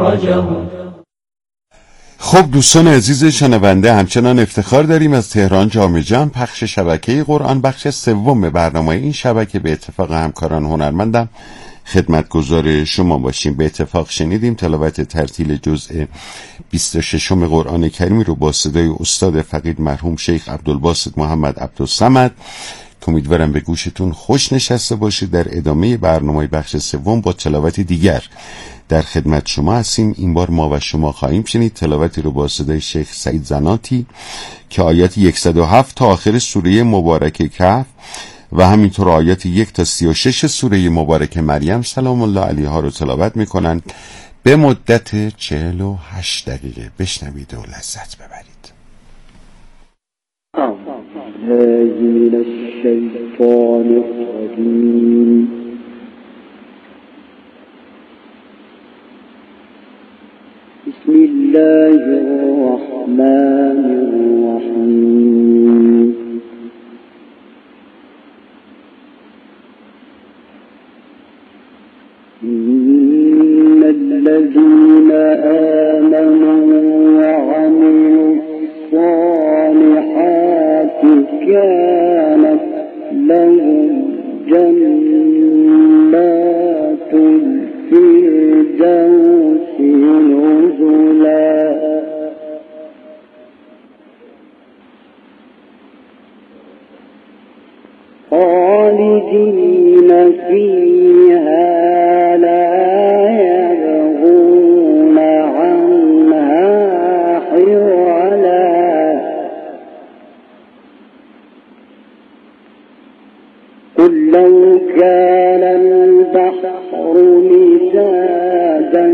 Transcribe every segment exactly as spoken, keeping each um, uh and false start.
فرجهم. خب دوستان عزیز شنونده، همچنان افتخار داریم از تهران جامع جان پخش شبکه قرآن بخش سوم برنامه این شبکه به اتفاق همکاران هنرمندم خدمتگزار شما باشیم. به اتفاق شنیدیم تلاوت ترتیل جزء بیست و ششم قرآن کریمی رو با صدای استاد فقید مرحوم شیخ عبدالباسط محمد عبدالصمد. امیدوارم به گوشتون خوش نشسته باشید. در ادامه برنامه بخش سوم با تلاوت دیگر در خدمت شما هستیم. این بار ما و شما خواهیم شنید تلاوتی رو با صدای شیخ سعید زناتی که آیات صد و هفت تا آخر سوره مبارکه کهف و همینطور آیات یک تا سی و شش سوره مبارکه مریم سلام الله علیها رو تلاوت میکنند به مدت چهل و هشت دقیقه. بشنوید و لذت ببرید. من الشیطان الرجیم. بسم الله الرحمن الرحیم. إن الذين آمنوا وعملوا الصالحات كانت لهم جنات الفردوس نزلا خالدين فيها لا يبغون عنها حولا قل لو كان البحر مدادا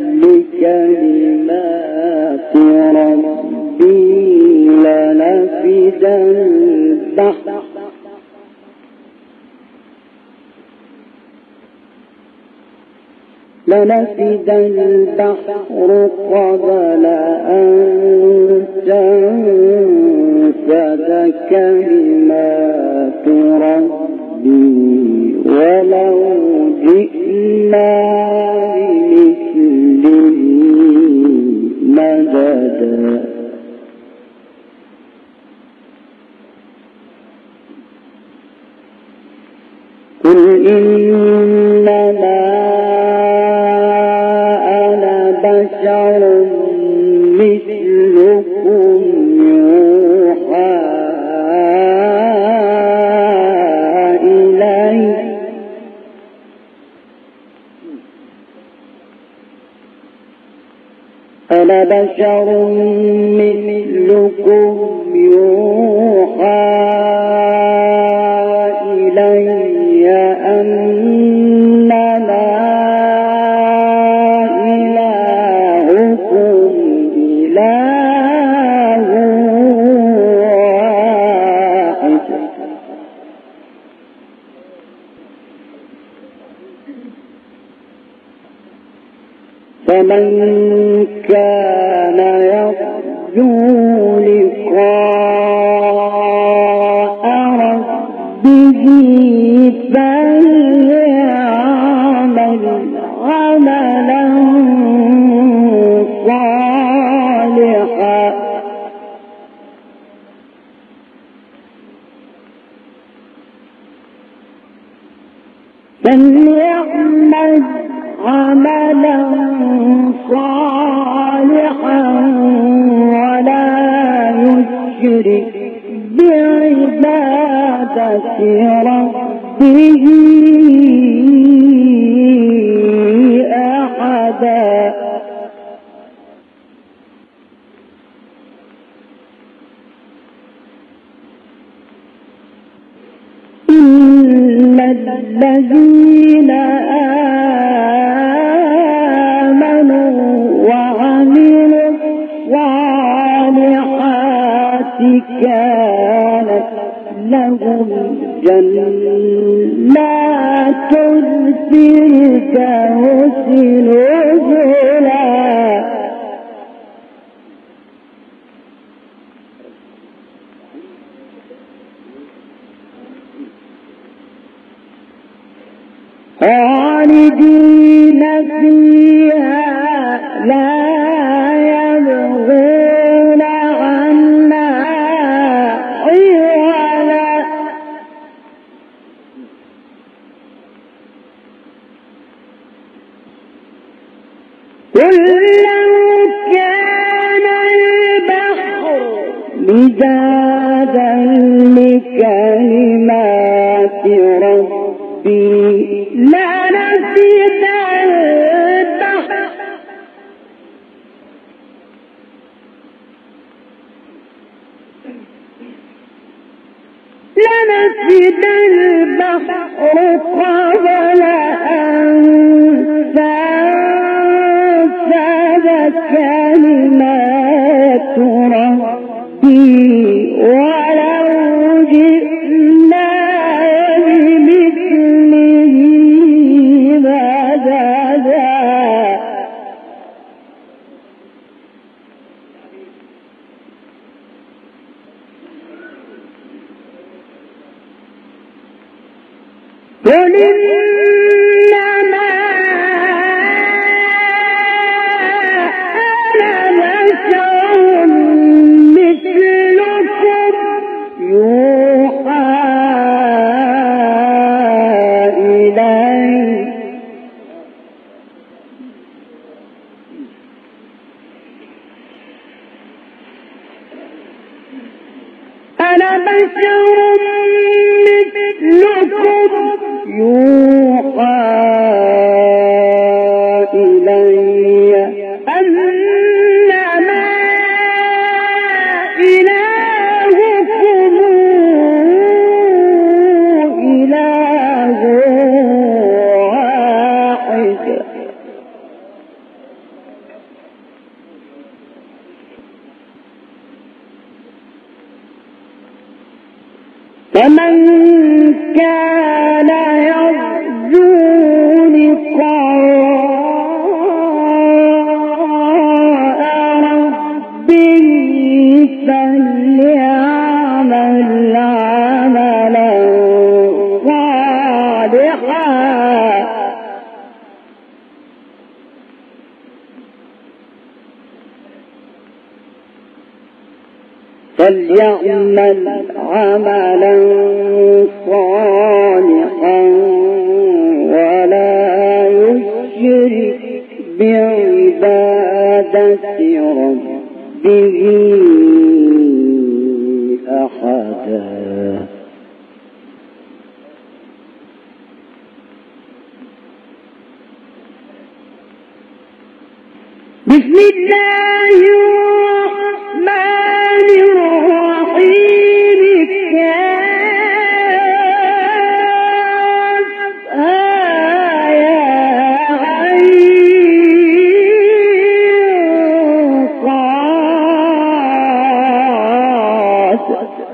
لكلمات ربي لنفد البحر لنفد البحر قبل أن تنفد كلمات ربي ولو جئنا بمثله مددا قل إنما بشر مثلكم يوحى إلي أنا بشر مثلكم يوحى إلي أنما فمن كان يرجو لقاء ربه فليعمل عملا صالحا فليعمل عملا صالحا ولا يشرك بعبادة ربه أحدا إن الذين كانت لهم جنات الفردوس نزلا خالدين فيها لا يبغون عنا حولا قل لو كان البحر مدادا لكلمات ربي لنفد البحر لنفد البحر قبل أن تنفد كلمات ربي ولو جئنا بمثله مددا قل إنما أنا بشر مثلكم يوحى إلي أنا بشر مثلكم يوحى إلي أنما إلهكم إله واحد فمن كان يرجو لقاء ربه فليعمل عملا صالحا فليعمل عملا صالحا ولا يشرك بعبادة ربه أحدا بسم الله الرحمن الرحيم كافها يا عين صاد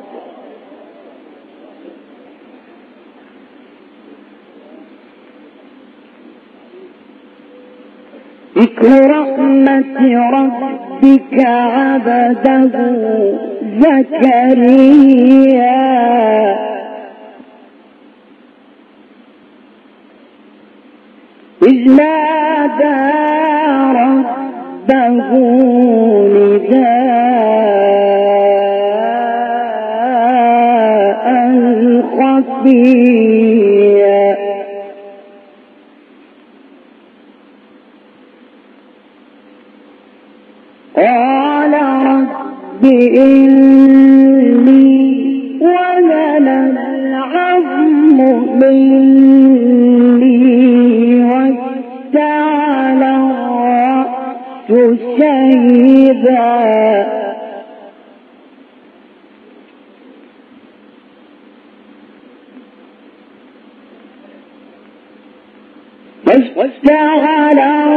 ذكر رحمة ربك عبده زكريا إذ نادى ربه نداء خفيا قال رب إني وهن العظم مني واشتعل الرأس شيبا واشتعل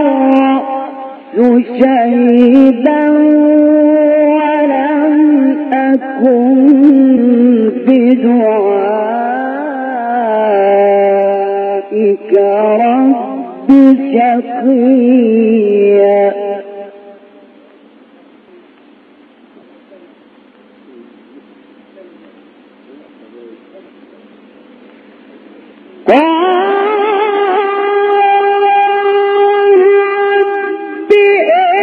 الرأس شيبا ولم أكن بدعائك رب شقيا قال رب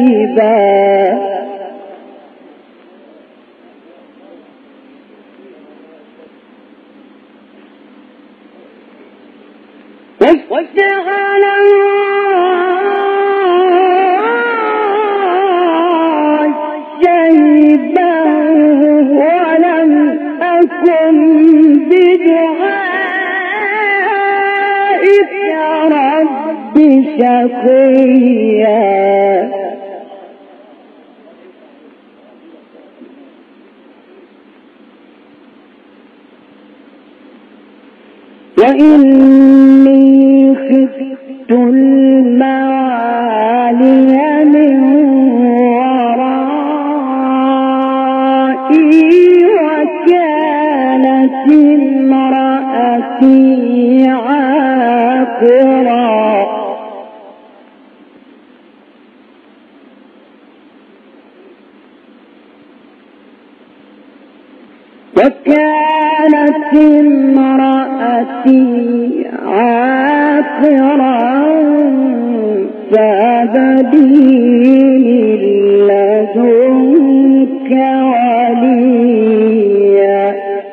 شيبا واشتغل شيبا ولم أكن بدعائك يا رب شقيا وإني خفت الموالي من ورائي وكانت امرأتي عاقرا وكانت امرأتي عاقرا فهب لي لدنك وليا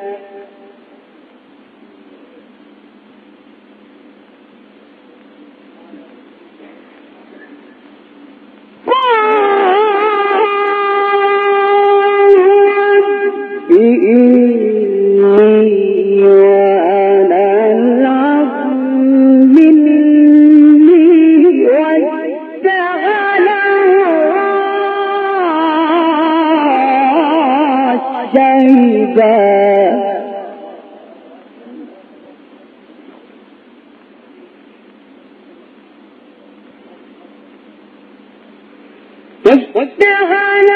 واشتغل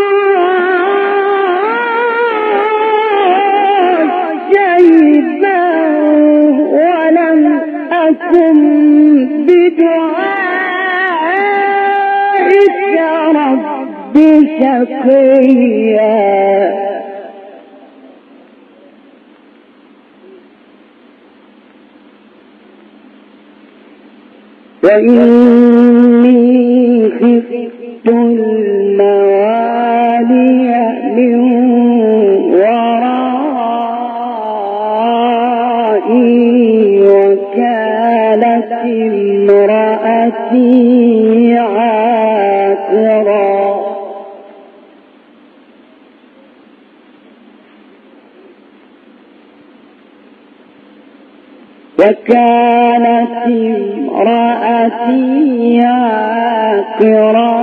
شيبا ولم أكن بدعائك يا رب شقيا وإني خفت الموالي من ورائي وكانت امرأتي عاقرا وكانت امرأتي عاقرا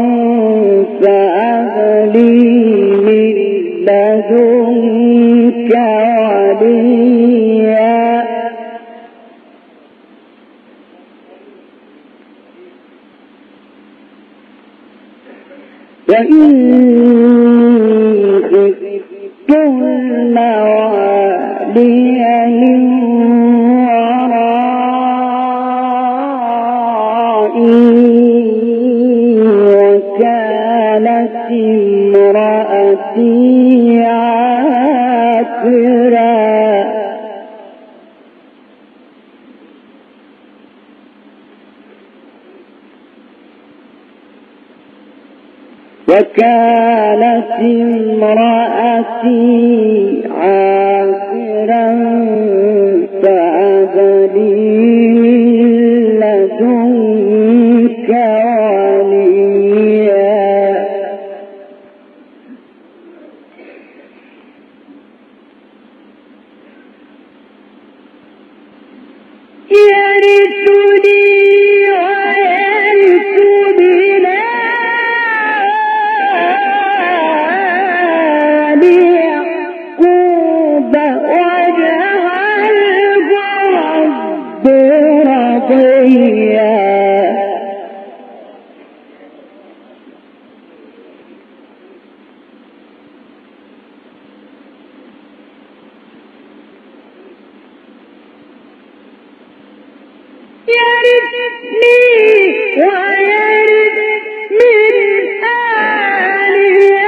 فهب لي من لدنك وليا وإني خفت الموالي من وكانت امرأتي عاقرا وكانت امرأتي عاقرا فهب لي لدنك وليا يرثني ويرث من آل يعقوب واجعله رب رضيا يرثني ويرث من آل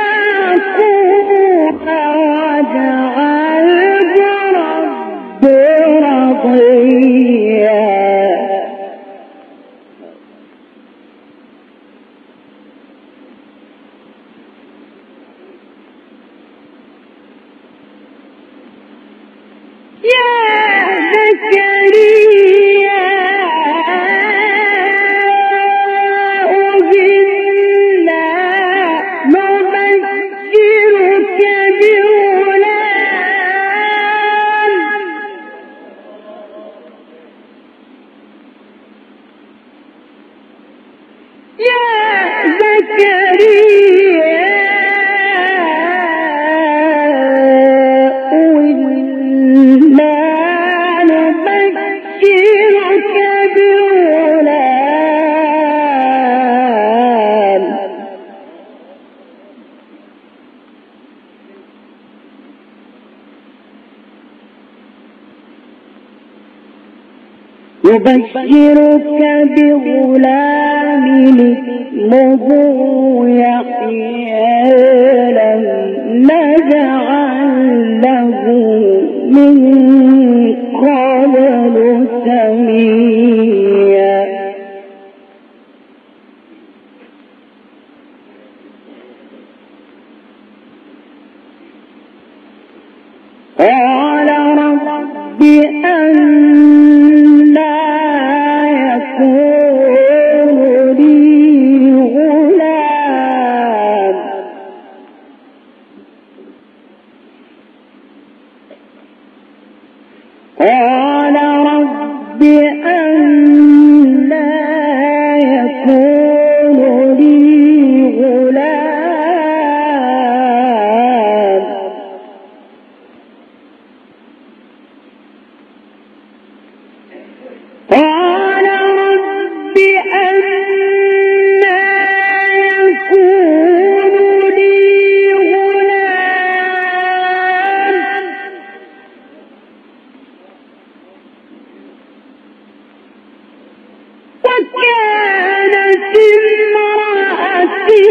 يعقوب واجعله رب رضيا زكريا إنا نبشرك بغلام يا زكريا إنا نبشرك بغلام نبشرك بغلام اسمه يحيى لم نجعل له من قبل سميا قال رب أنى يكون لي غلام قال رب أنى يكون لي غلام قال رب أنى يكون لي غلام وكانت امرأتي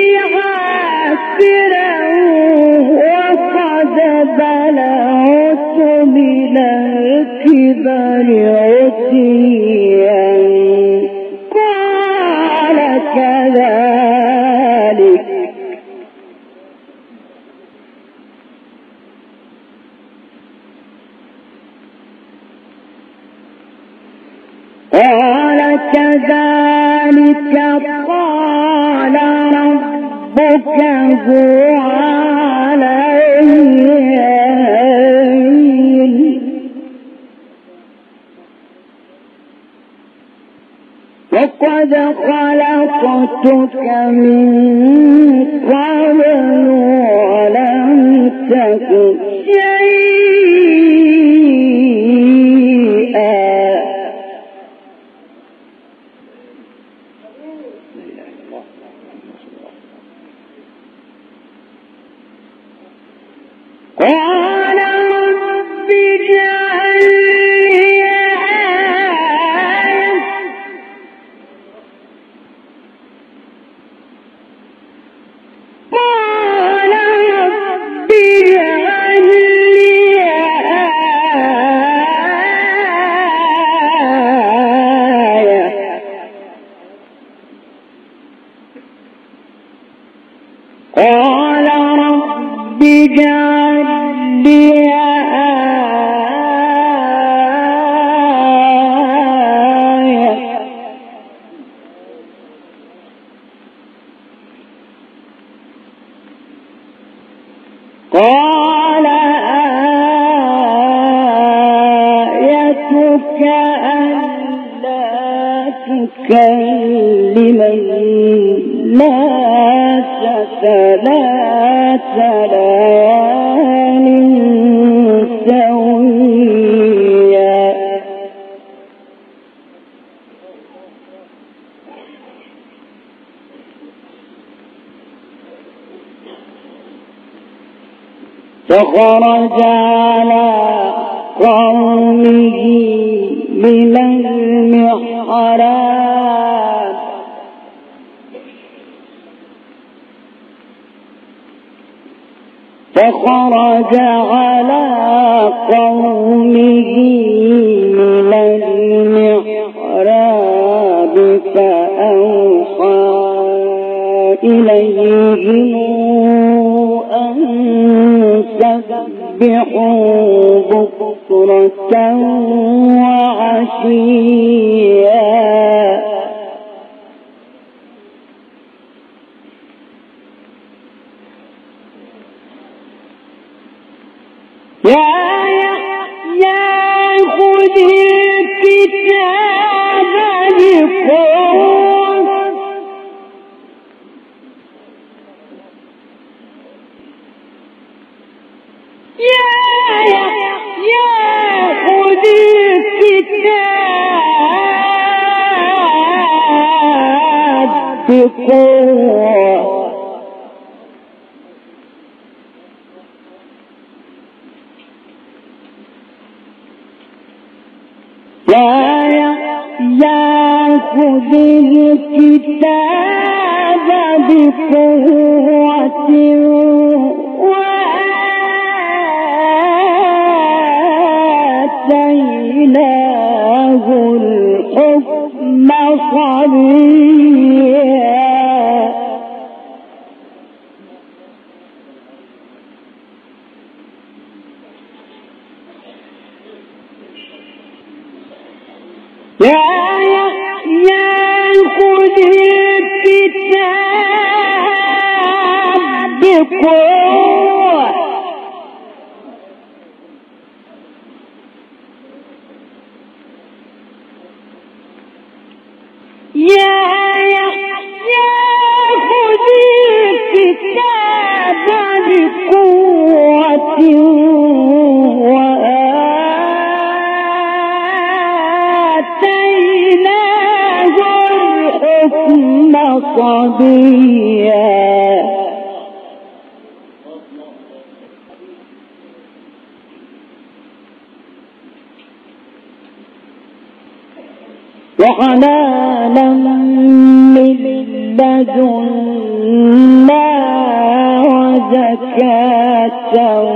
عاقرا وقد بلغت من الكبر عتيا قال كذلك قال كذلك قال ربك هو علي هين وقد خلقتك من قبل ولم تك شيئا قال رب اجعل لي آية قال رب اجعل لي آية قال رب اجعل لي آية قال آيتك ألا تكلم الناس ثلاث ليال سويا فخرج على قومه من المحراب فخرج على قومه من المحراب فأوحى إليهم أن سبحوا سبحوا بكرة وعشيا يا يحيى خذ الكتاب بقوة يا يحيى خذ الكتاب بقوة يا يحيى خذ الكتاب بقوة وآتيناه الحكم صبيا يا يحيى خذ الكتاب بقوة يا يحيى خذ الكتاب بقوة وآتيناه الحكم صبيا وحنانا من لدنا وزكاة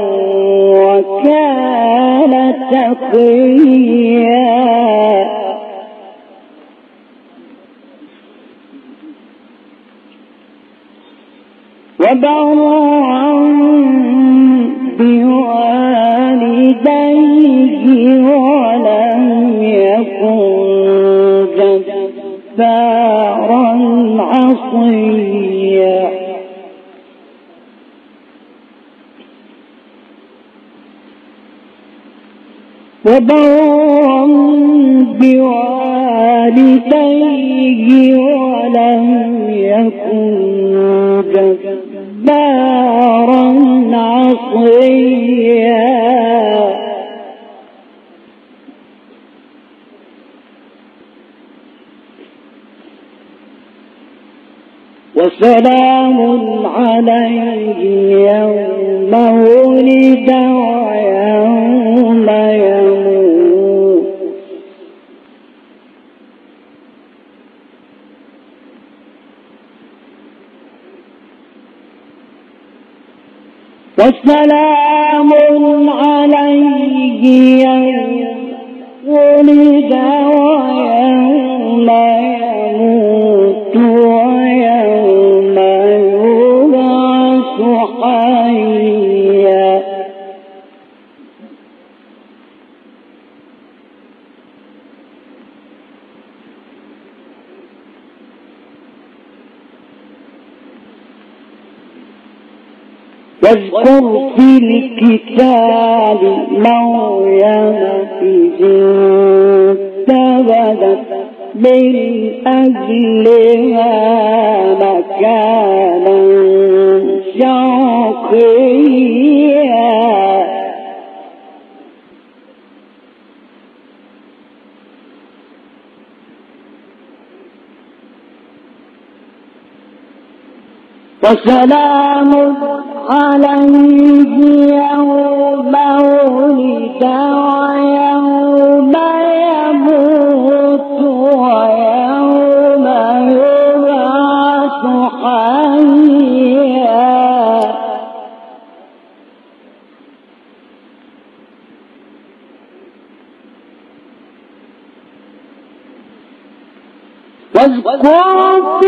وكان تقيا وبرا بوالديه ولم يكن جبارا عصيا وبرا بوالديه ولم يكن جبارا عصيا وسلام عليه يوم ولد ويوم يموت وسلام عليه يوم ولد ويوم يموت ويوم يبعث حيا واذكر في الكتاب مريم إذ انتبذت من أهلها مكانا شرقيا وسلام عليه يوم ولد ويوم يموت ويوم يبعث حيا واذكر في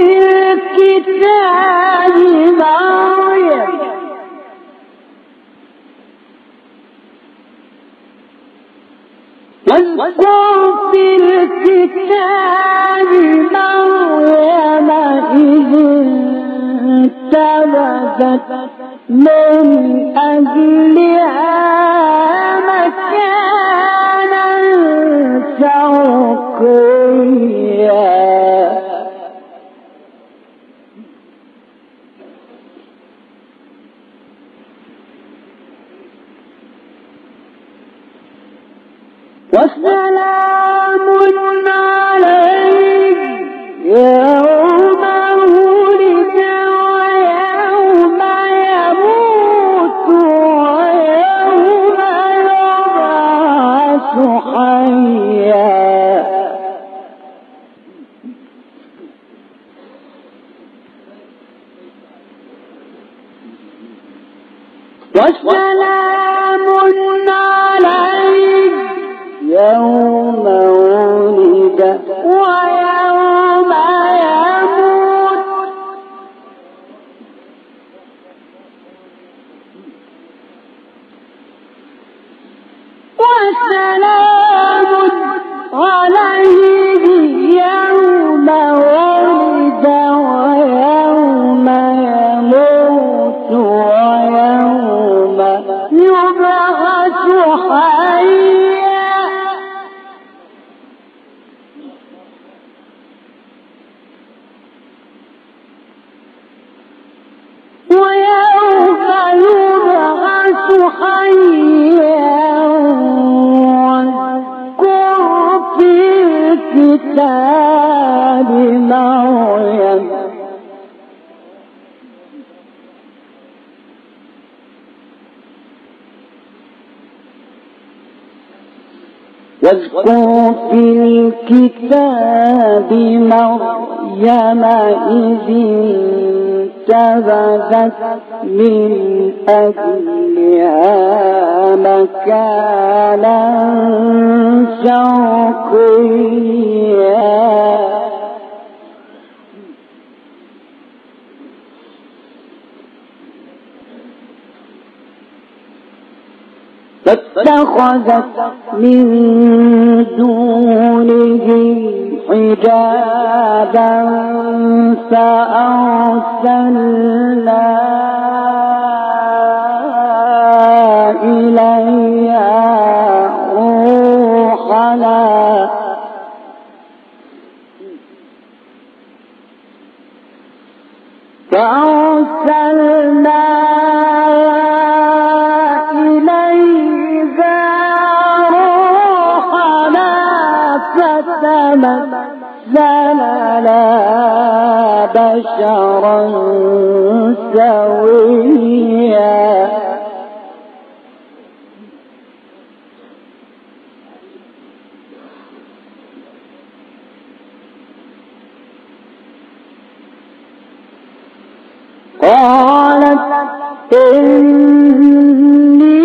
الكتاب مريم الكتاب مريم إذ انتبذت من أهلها مكانا شرقيا وسلام عليه يوم ولد ويوم يموت ويوم يبعث حيا وسلام عليه يوم ولد ويوم يموت وسلام عليه يوم ولد ويوم يموت ويوم يبعث حيا ويوم يبعث حيا واذكر في الكتاب مريم واذكر في الكتاب مريم إذ انتبذت من أهلها مكانا شرقيا فاتخذت من دونهم حجابا فأرسلنا إليها روحنا فأرسلنا فتمثل لها بشرا سويا قالت إني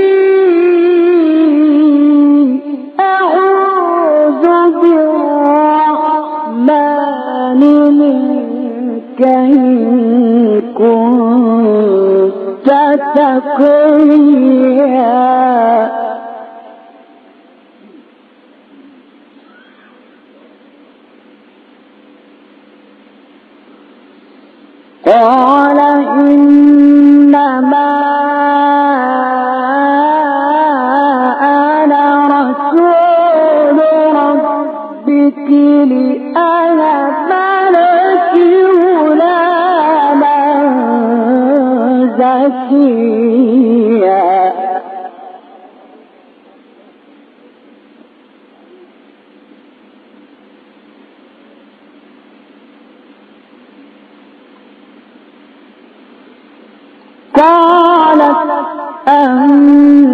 إن كنت تقيا قال إنما أنا رسول ربك لأهب لك غلاما زكيا قالت أن